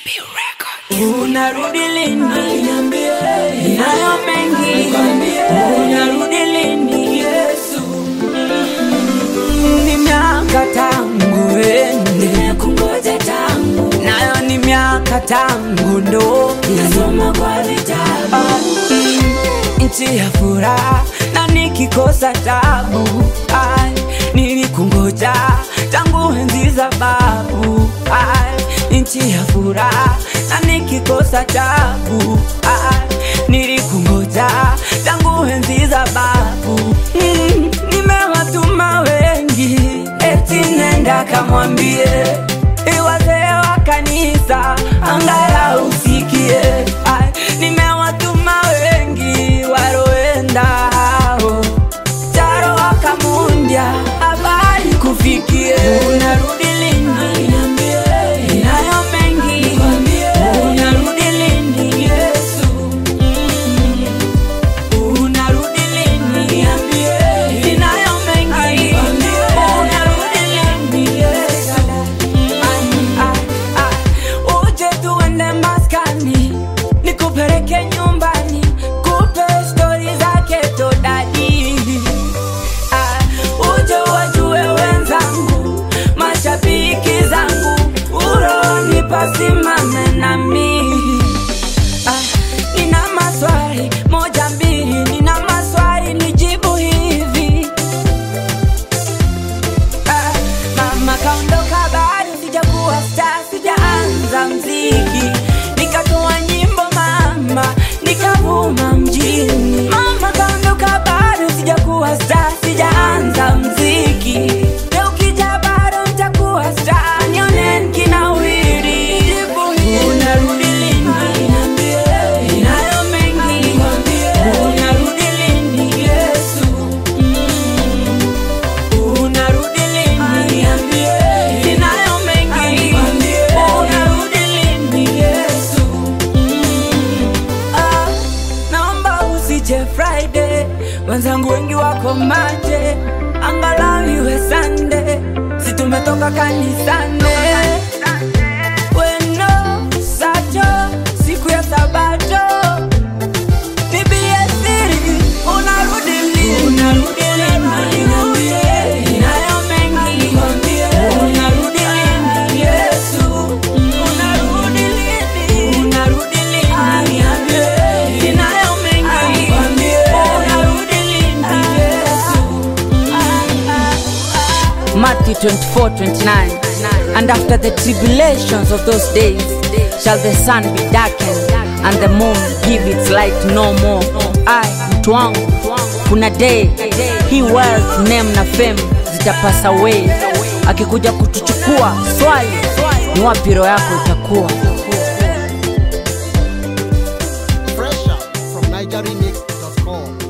Unarudi lini? Niambie. Ninayo mengi. Niambie. Unarudi lini? Yesu. Ni miaka tangu ende. Nimekungoja tangu. Nayo ni miaka tangu ndo. Nasoma kwa vitabu. Nchi ya furaha na nikikosa tabu. Nilikungoja tangu enzi za babu. Nchi ya furaha na nikikosa tabu. Nilikungoja tangu enzi za babu. Nimewatuma wengi eti nenda kamwambie wazee wa kanisa angalau usikie. Nimewatuma wengi waroenda hao Charo wakamundia habari kufikie. Unarudi lini? Niambie. Ninayo mengi. Niambie. Unarudi lini? Yesu. Unarudi lini? Niambie. Ninayo mengi. Niambie. Unarudi lini? Yesu. Uje tuende maskani nikupeleke nyumbani kupe story zake to daddy. Uje wajue wenzangu mashabiki zangu uroni pasimame nami. Nina maswali moja mbili, nina maswali nijibu hivi. Mama kaondoka bado sijakuwa star, sijaanza mziki. Nikatoa nyimbo mama, nikavuma mjini. Mama kaondoka bado sijakuwa star, sijaanza mziki. Leo ukija bado nitakuwa star, nione kinawiri. Unarudi lini? Niambie. Ninayo mengi. Unarudi lini? Yesu. Unarudi lini? Niambie. Ninayo mengi. Unarudi lini? Yesu. Naomba usije Friday, wenzangu wengi wako maje, angalau iwe Sunday, si tumetoka kanisani. Weno sato siku ya Sabato, bibie siri. Unarudi lini? Unarudi lini? Niambie. Ninayo mengi. Unarudi lini? Yesu. Unarudi lini? Unarudi lini? Niambie. Ninayo mengi. Unarudi lini? Yesu. Matthew 24:29. And after the tribulations of those days shall the sun be darkened and the moon give its light no more. Mtu wangu, kuna day hii wealth, name na fame zitapasa away. Akikuja kutuchukua, swali ni wapi roho yako itakuwa? Fresher from NigerRemix.com.